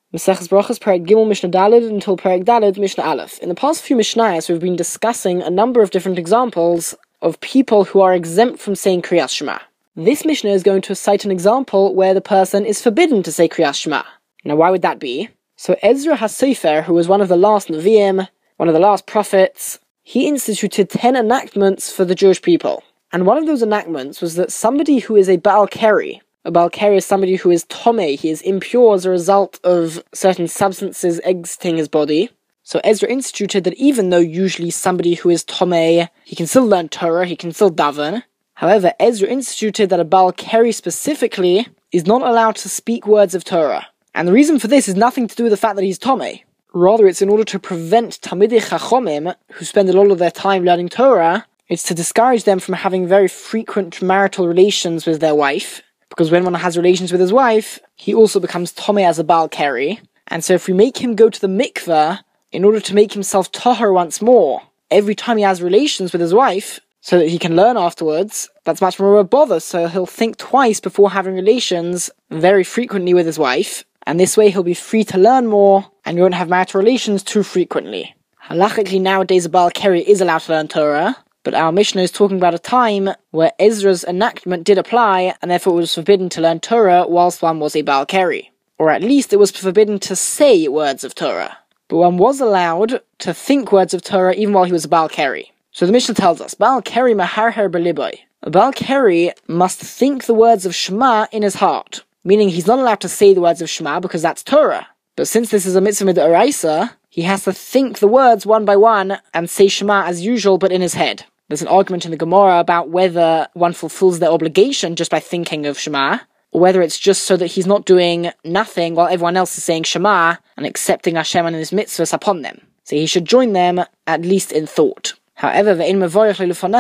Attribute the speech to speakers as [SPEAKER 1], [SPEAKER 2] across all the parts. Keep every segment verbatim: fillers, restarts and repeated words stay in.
[SPEAKER 1] Maseches Brachos, Perek Gimel, Mishnah Daled, until Perek Daled, Mishnah Aleph. In the past few Mishnayos, we've been discussing a number of different examples of people who are exempt from saying Kriyas Shema. This Mishnah is going to cite an example where the person is forbidden to say Kriyas Shema. Now, why would that be? So Ezra HaSofer, who was one of the last Nevi'im, one of the last prophets, he instituted ten enactments for the Jewish people. And one of those enactments was that somebody who is a Baal Keri, a Baal Keri is somebody who is Tomei, he is impure as a result of certain substances exiting his body. So Ezra instituted that even though usually somebody who is Tomei, he can still learn Torah, he can still daven. However, Ezra instituted that a Baal Keri specifically is not allowed to speak words of Torah. And the reason for this is nothing to do with the fact that he's Tomei. Rather, it's in order to prevent Talmidei Chachomim, who spend a lot of their time learning Torah, it's to discourage them from having very frequent marital relations with their wife, because when one has relations with his wife, he also becomes Tomei as a Baal Keri. And so if we make him go to the mikveh, in order to make himself Tahor once more, every time he has relations with his wife, so that he can learn afterwards, that's much more of a bother, so he'll think twice before having relations very frequently with his wife, and this way he'll be free to learn more, and you won't have marital relations too frequently. Halachically, nowadays a Baal Keri is allowed to learn Torah, but our Mishnah is talking about a time where Ezra's enactment did apply, and therefore it was forbidden to learn Torah whilst one was a Baal Keri. Or at least it was forbidden to say words of Torah. But one was allowed to think words of Torah even while he was a Baal Keri. So the Mishnah tells us, Baal Keri maharher b'liboy. A Baal Keri must think the words of Shema in his heart. Meaning he's not allowed to say the words of Shema because that's Torah. But since this is a mitzvah mid'oraisa, he has to think the words one by one and say Shema as usual but in his head. There's an argument in the Gemara about whether one fulfills their obligation just by thinking of Shema, or whether it's just so that he's not doing nothing while everyone else is saying Shema and accepting Hashem and his mitzvahs upon them. So he should join them at least in thought. However, we're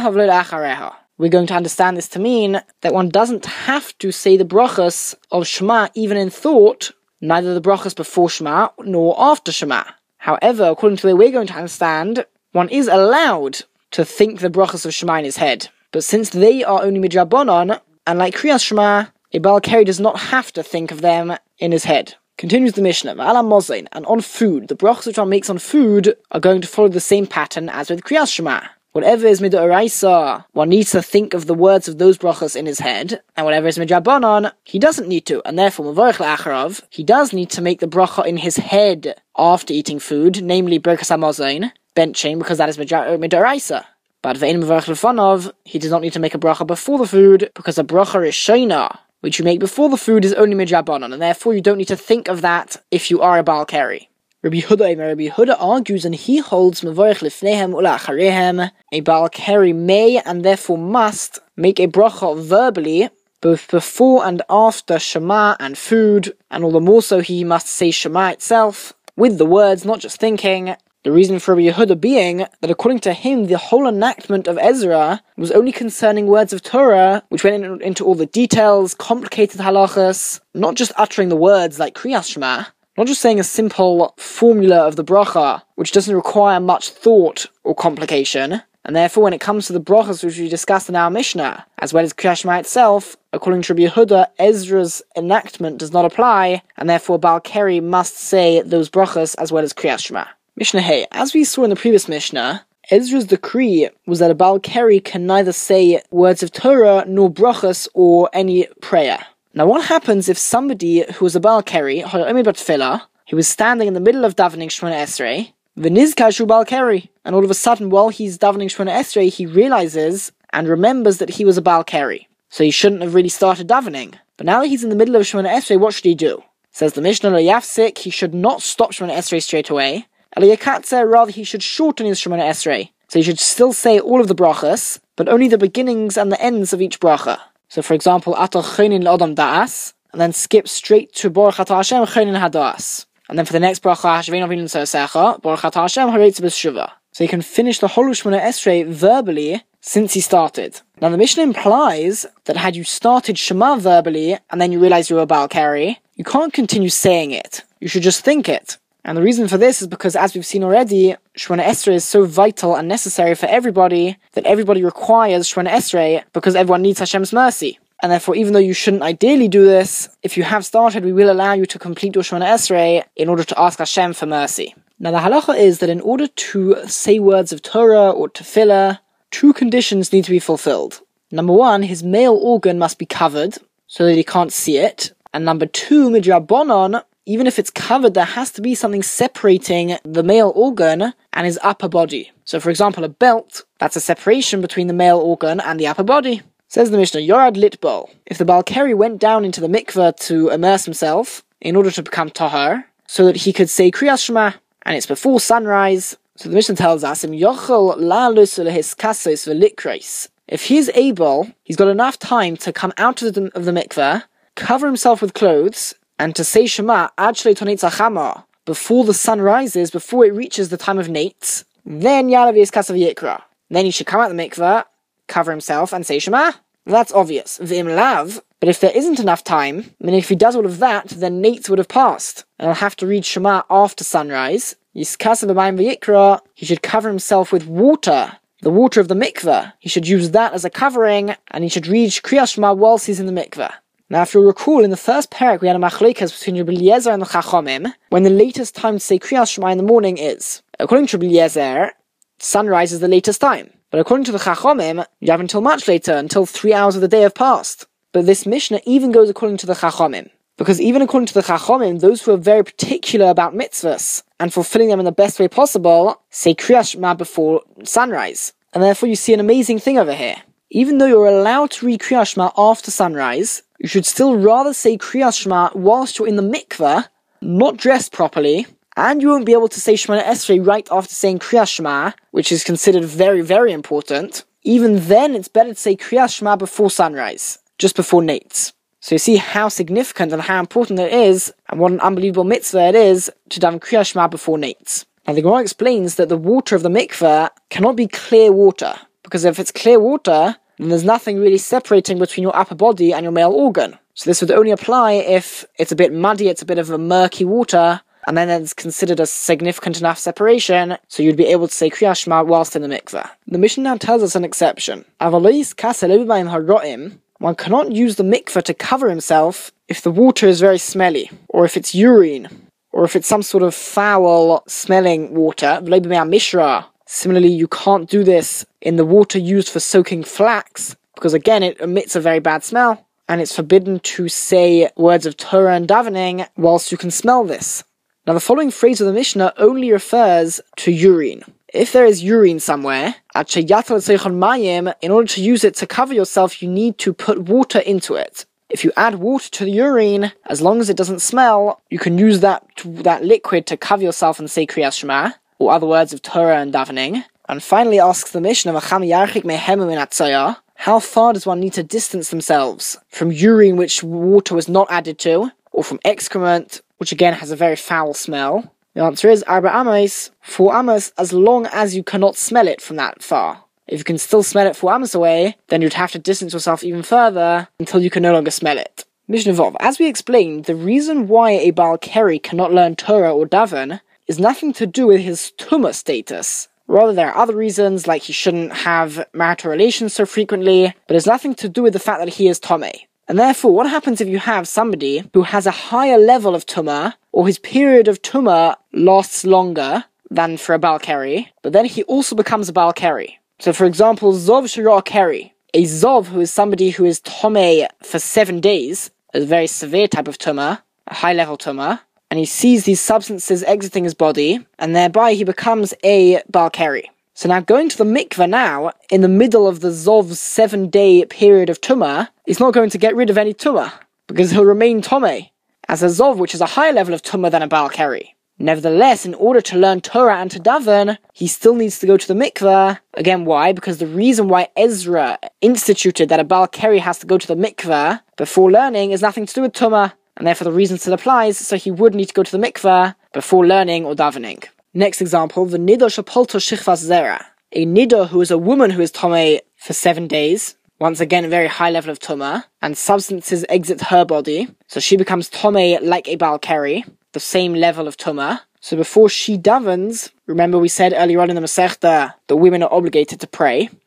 [SPEAKER 1] going to understand this to mean that one doesn't have to say the brachos of Shema even in thought, neither the brachos before Shema nor after Shema. However, according to the way we're going to understand, one is allowed to think the brachos of Shema in his head. But since they are only midrabanan, and like Kriyas Shema, a Baal Keri does not have to think of them in his head. Continues the Mishnah, Ala mozain, and on food, the brachos which one makes on food are going to follow the same pattern as with Kriyas Shema. Whatever is midoraisa, one needs to think of the words of those brachos in his head, and whatever is midrabanan, he doesn't need to, and therefore mavorich la'acharav, he does need to make the bracha in his head after eating food, namely birkas hamozain, benching, because that is midoraisa. But ve'in mavorich lefanov, he does not need to make a bracha before the food, because the bracha is shayna, which you make before the food, is only midrabanan, and therefore you don't need to think of that if you are a Baal Keri. Rabbi Huda, Rabbi Huda argues, and he holds mevorich lifnehem ula'acharehem, a Baal Keri may and therefore must make a bracha verbally both before and after Shema and food, and all the more so he must say Shema itself with the words, not just thinking. The reason for Rabbi Yehuda being that according to him, the whole enactment of Ezra was only concerning words of Torah, which went in, into all the details, complicated halachas, not just uttering the words like Kriyas Shema, not just saying a simple formula of the bracha, which doesn't require much thought or complication. And therefore, when it comes to the brachas which we discussed in our Mishnah, as well as Kriyas Shema itself, according to Rabbi Yehuda, Ezra's enactment does not apply, and therefore Baal Keri must say those brachas as well as Kriyas Shema. Mishnah Hey, as we saw in the previous Mishnah, Ezra's decree was that a Baal Keri can neither say words of Torah nor brachas or any prayer. Now what happens if somebody who was a Baal Keri, he was standing in the middle of davening Shemona Esrei, v'nizkar Baal Keri, and all of a sudden while he's davening Shemona Esrei, he realizes and remembers that he was a Baal Keri. So he shouldn't have really started davening. But now that he's in the middle of Shemona Esrei, what should he do? Says the Mishnah, lo yafsik, he should not stop Shemona Esrei straight away. Rather, he should shorten his Shemona Esrei. So he should still say all of the brachas, but only the beginnings and the ends of each bracha. So for example, Ata Chonin L'Odam Da'as, and then skip straight to Baruch Atah Hashem Chonin HaDa'as. And then for the next bracha, Shvein Avinu Tzarsecha, Baruch Atah Hashem Haretz B'Shuva. So he can finish the whole Shemona Esrei verbally since he started. Now the Mishnah implies that had you started Shema verbally, and then you realize you were a Baal Keri, you can't continue saying it. You should just think it. And the reason for this is because, as we've seen already, Shemona Esrei is so vital and necessary for everybody that everybody requires Shemona Esrei because everyone needs Hashem's mercy. and therefore even though you shouldn't ideally do this, if you have started, we will allow you to complete your Shemona Esrei in order to ask Hashem for mercy. Now the halacha is that in order to say words of Torah or tefillah, two conditions need to be fulfilled. Number one, his male organ must be covered so that he can't see it. And number two, midrabanan, even if it's covered, there has to be something separating the male organ and his upper body. So for example, a belt, that's a separation between the male organ and the upper body. Says the Mishnah, Yorad Litbol. If the Baal Keri went down into the mikveh to immerse himself in order to become tahar, so that he could say Kriyas Shema, and it's before sunrise, so the Mishnah tells us, Im yochel la'alus lehiskasos velikreis. If he's able, he's got enough time to come out of the, of the mikveh, cover himself with clothes, and to say Shema ad shlei tonetz hachama, before the sun rises, before it reaches the time of nates, then yalav yiskasav yikra. Then he should come out of the mikveh, cover himself, and say Shema. That's obvious. V'im lav. But if there isn't enough time, I mean, if he does all of that, then nates would have passed, and he'll have to read Shema after sunrise. Yiskasav b'mayim v'yikra. He should cover himself with water, the water of the mikveh. He should use that as a covering, and he should read Kriyas Shema whilst he's in the mikveh. Now, if you'll recall, in the first parak we had a machlokes between Rabbi Eliezer and the Chachamim, when the latest time to say Kriyas Shema in the morning is. According to Rabbi Eliezer, sunrise is the latest time. But according to the Chachamim, you have until much later, until three hours of the day have passed. But this Mishnah even goes according to the Chachamim. Because even according to the Chachamim, those who are very particular about mitzvahs and fulfilling them in the best way possible, say Kriyas Shema before sunrise. And therefore you see an amazing thing over here. Even though you're allowed to read Kriyas Shema after sunrise, you should still rather say Kriyas Shema whilst you're in the mikveh, not dressed properly, and you won't be able to say Shemona Esrei right after saying Kriyas Shema, which is considered very, very important. Even then, it's better to say Kriyas Shema before sunrise, just before nates. So you see how significant and how important it is, and what an unbelievable mitzvah it is, to daven Kriyas Shema before nates. Now the Gemara explains that the water of the mikveh cannot be clear water, because if it's clear water, then there's nothing really separating between your upper body and your male organ. So this would only apply if it's a bit muddy, it's a bit of a murky water, and then it's considered a significant enough separation, so you'd be able to say Kriyas Shema whilst in the mikveh. The Mishnah now tells us an exception. One cannot use the mikveh to cover himself if the water is very smelly, or if it's urine, or if it's some sort of foul-smelling water. Similarly, you can't do this in the water used for soaking flax, because again, it emits a very bad smell, and it's forbidden to say words of Torah and davening whilst you can smell this. Now the following phrase of the Mishnah only refers to urine. If there is urine somewhere, in order to use it to cover yourself, you need to put water into it. If you add water to the urine, as long as it doesn't smell, you can use that that liquid to cover yourself and say Kriyas Shema, or other words of Torah and davening. And finally asks the Mishnah, how far does one need to distance themselves from urine which water was not added to, or from excrement, which again has a very foul smell? The answer is Arba Amos, four Amos, as long as you cannot smell it from that far. If you can still smell it four Amos away, then you'd have to distance yourself even further until you can no longer smell it. Mishnah Vov, as we explained, the reason why a Baal Keri cannot learn Torah or daven is nothing to do with his tumah status. Rather, there are other reasons, like he shouldn't have marital relations so frequently, but it's nothing to do with the fact that he is Tomei. And therefore, what happens if you have somebody who has a higher level of tumah, or his period of tumah lasts longer than for a Baal Keri, but then he also becomes a Baal Keri? So for example, Zov Shirah Keri, a Zov who is somebody who is Tomei for seven days, a very severe type of tumah, a high level tumah, and he sees these substances exiting his body, and thereby he becomes a Baal Keri. So now going to the mikveh now, in the middle of the Zov's seven-day period of Tumah, he's not going to get rid of any Tumah, because he'll remain Tomei, as a Zov, which is a higher level of Tumah than a Baal Keri. Nevertheless, in order to learn Torah and to daven, he still needs to go to the mikveh. Again, why? Because the reason why Ezra instituted that a Baal Keri has to go to the mikveh before learning is nothing to do with Tumah, and therefore the reason still applies, so he would need to go to the mikveh before learning or davening. Next example, the Nidor Shapolto Shichvas Zera. A Nidor who is a woman who is Tomei for seven days, once again a very high level of Tumah, and substances exit her body, so she becomes Tomei like a Baal Keri, the same level of Tumah. So before she davens, remember we said earlier on in the Masechta that women are obligated to pray.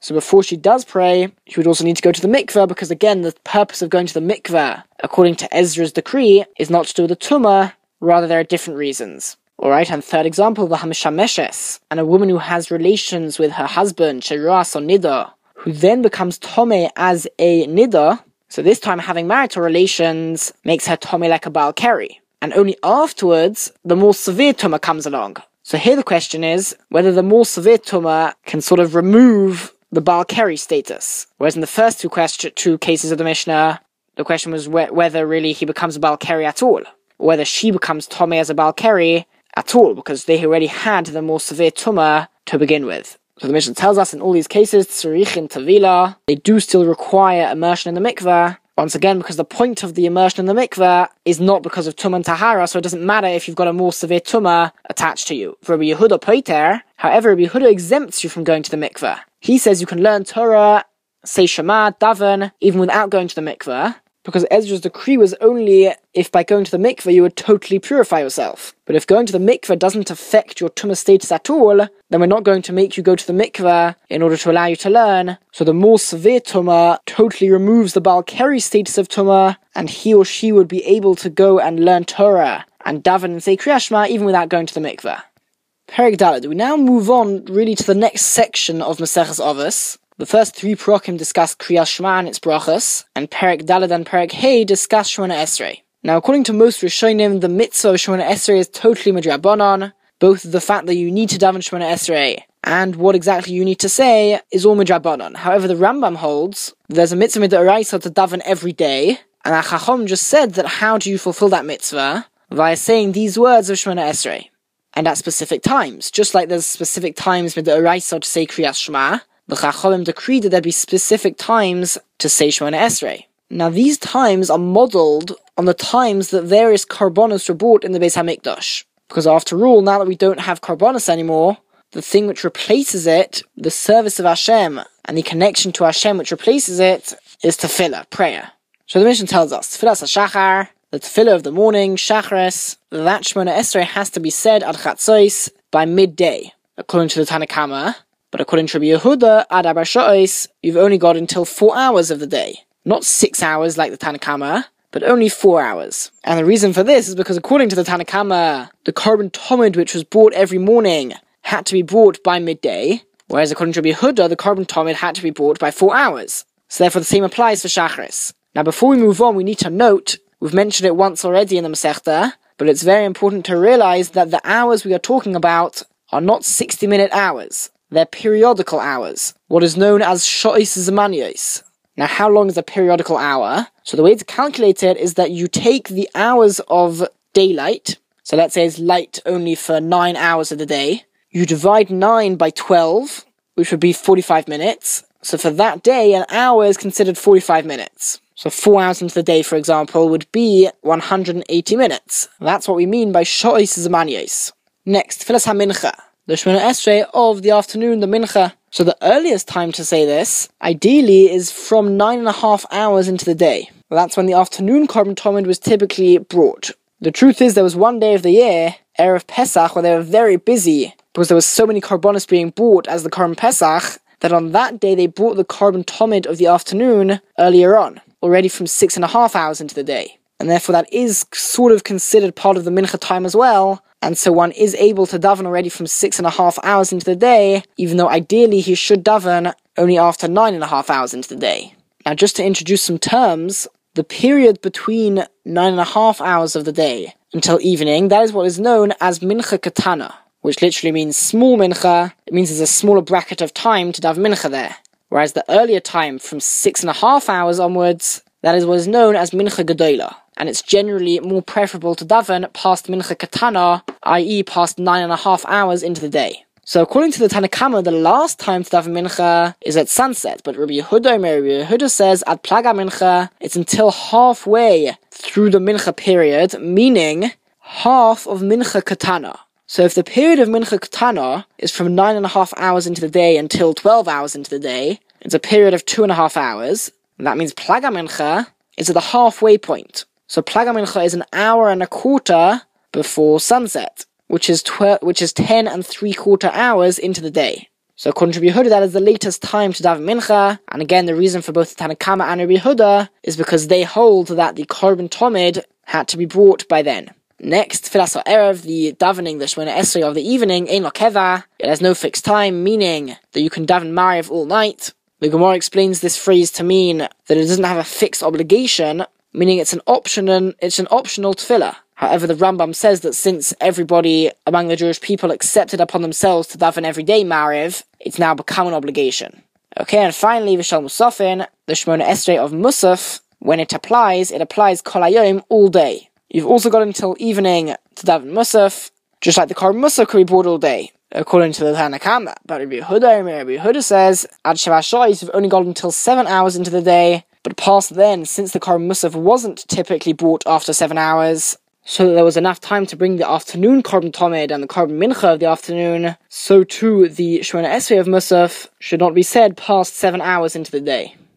[SPEAKER 1] So before she does pray, she would also need to go to the mikveh, because again, the purpose of going to the mikveh, according to Ezra's decree, is not to do with the tumah, rather there are different reasons. Alright, and third example, the Hamishameshes, and a woman who has relations with her husband, Sheruas or Nida, who then becomes Tomei as a Nida, so this time having marital relations makes her Tomei like a Baal Keri. And only afterwards, the more severe tumah comes along. So here the question is, whether the more severe tumah can sort of remove the Baal Keri status. Whereas in the first two question, two cases of the Mishnah, the question was wh- whether really he becomes a Baal Keri at all, or whether she becomes Tomei as a Baal Keri at all, because they already had the more severe tumah to begin with. So the Mishnah tells us in all these cases, Tzarichin Tavila, they do still require immersion in the mikveh, once again because the point of the immersion in the mikveh is not because of tumah and tahara, so it doesn't matter if you've got a more severe tumah attached to you. For Rabbi Yehuda Poiter, however, Rabbi Yehuda exempts you from going to the mikveh. He says you can learn Torah, say Shema, daven, even without going to the mikveh, because Ezra's decree was only if by going to the mikveh you would totally purify yourself. But if going to the mikveh doesn't affect your tumah status at all, then we're not going to make you go to the mikveh in order to allow you to learn. So the more severe tumah totally removes the Baal Keri status of tumah, and he or she would be able to go and learn Torah and daven and say Kriyas Shema even without going to the mikveh. Perek Daled. We now move on really to the next section of Maseches Avos. The first three Parakim discuss Kriyas Shema and its brachas, and Perek Daled and Perek Hey discuss Shemona Esrei. Now, according to most Rishonim, the mitzvah of Shemona Esrei is totally midrabanan. Both the fact that you need to daven Shemona Esrei and what exactly you need to say is all midrabanan. However, the Rambam holds that there's a mitzvah mid'oraisa to daven every day, and Chacham just said that how do you fulfill that mitzvah? Via saying these words of Shemona Esrei, and at specific times. Just like there's specific times mid'oraisa to say Kriyas Shema, the Chachamim decreed that there be specific times to say Shemona Esrei. Now these times are modelled on the times that various karbonos were brought in the Beis HaMikdash. Because after all, now that we don't have karbonos anymore, the thing which replaces it, the service of Hashem, and the connection to Hashem which replaces it, is tefillah, prayer. So the Mishnah tells us, tefillah shachar, the tefillah of the morning, shachris, that Shemona Esrei has to be said ad chatzos by midday, according to the Tanna Kama. But according to Rabbi Yehuda, ad arba sha'os, you've only got until four hours of the day. Not six hours like the Tanna Kama, but only four hours. And the reason for this is because according to the Tanna Kama, the korban tomid which was brought every morning had to be brought by midday, whereas according to Rabbi Yehuda, the korban tomid had to be brought by four hours. So therefore the same applies for Shachris. Now before we move on, we need to note, we've mentioned it once already in the Masechta, but it's very important to realize that the hours we are talking about are not sixty minute hours. They're periodical hours, what is known as Sho'is Zmaniyos. Now, how long is a periodical hour? So the way to calculate it is that you take the hours of daylight, so let's say it's light only for nine hours of the day, you divide nine by twelve, which would be forty-five minutes, so for that day, an hour is considered forty-five minutes. So four hours into the day, for example, would be one hundred eighty minutes. That's what we mean by Sho'is Zmaniyos. Next, Tfilas HaMincha, the Shemona Esrei of the afternoon, the Mincha. So the earliest time to say this, ideally, is from nine and a half hours into the day. Well, that's when the afternoon korban tomid was typically brought. The truth is, there was one day of the year, Erev Pesach, where they were very busy, because there was so many korbanos being brought as the korban Pesach, that on that day they brought the korban tomid of the afternoon earlier on, already from six and a half hours into the day. And therefore that is sort of considered part of the Mincha time as well, and so one is able to daven already from six and a half hours into the day, even though ideally he should daven only after nine and a half hours into the day. Now just to introduce some terms, the period between nine and a half hours of the day until evening, that is what is known as Mincha Katana, which literally means small Mincha. It means there's a smaller bracket of time to daven Mincha there. Whereas the earlier time from six and a half hours onwards, that is what is known as Mincha Gedola. And it's generally more preferable to daven past Mincha Katana, that is past nine and a half hours into the day. So according to the Tanna Kama, the last time to daven Mincha is at sunset, but Rabbi Yehuda, Rabbi Yehuda says at Plaga Mincha, it's until halfway through the Mincha period, meaning half of Mincha Katana. So if the period of Mincha Katana is from nine and a half hours into the day until twelve hours into the day, it's a period of two and a half hours, and that means Plaga Mincha is at the halfway point. So Plaga Mincha is an hour and a quarter before sunset, which is tw- which is ten and three quarter hours into the day. So according to Rabbi Yehuda, that is the latest time to daven mincha. And again, the reason for both the Tanna Kama and Rabbi Yehuda is because they hold that the Korban Tomid had to be brought by then. Next, Filas Erev, the davening, the Shemona Esrei of the evening, Ein Lo Keva, it has no fixed time, meaning that you can daven Mariv all night. The Gemara explains this phrase to mean that it doesn't have a fixed obligation, meaning it's an option and it's an optional tefillah. However, the Rambam says that since everybody among the Jewish people accepted upon themselves to daven every day Mariv, it's now become an obligation. Okay, and finally, V'shal Musafin, the Shemona Esrei of Musaf, when it applies, it applies Kol Hayom all day. You've also got until evening to daven Musaf, just like the Korban Musaf could be brought all day, according to the Tanna Kama. But Rabbi Yehuda, Rabbi Yehuda says, Ad Sheva Shois, you've only got until seven hours into the day, but past then, since the Korban Musaf wasn't typically brought after seven hours, so that there was enough time to bring the afternoon Korban Tomid and the Korban Mincha of the afternoon, so too the Shemona Esrei of Musaf should not be said past seven hours into the day.